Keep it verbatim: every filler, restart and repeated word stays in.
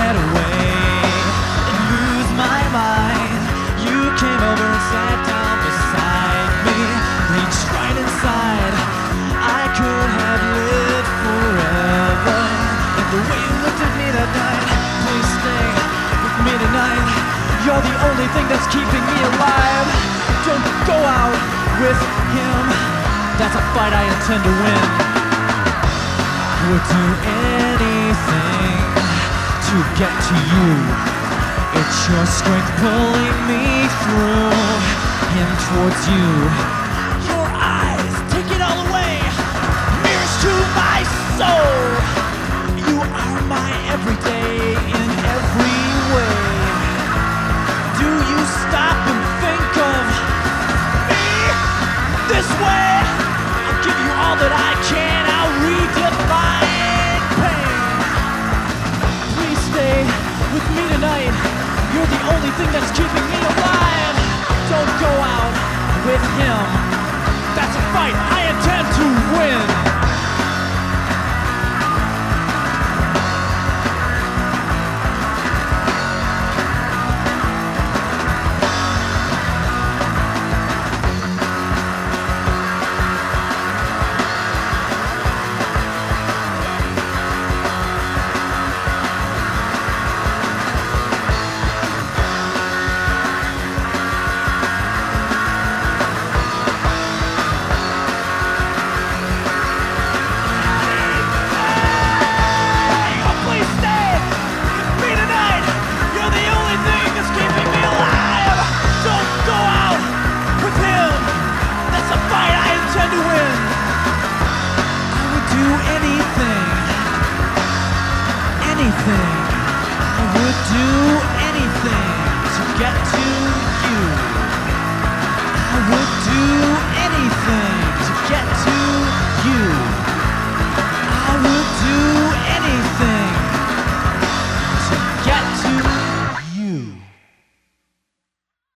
get away and lose my mind. You came over and sat down beside me, reached right inside. I could have lived forever. And the way you looked at me that night, please stay with me tonight. You're the only thing that's keeping me alive. Don't go out with him. That's a fight I intend to win. Would do anything to get to you. It's your strength pulling me through him towards you. Your eyes take it all away. Mirrors to my soul.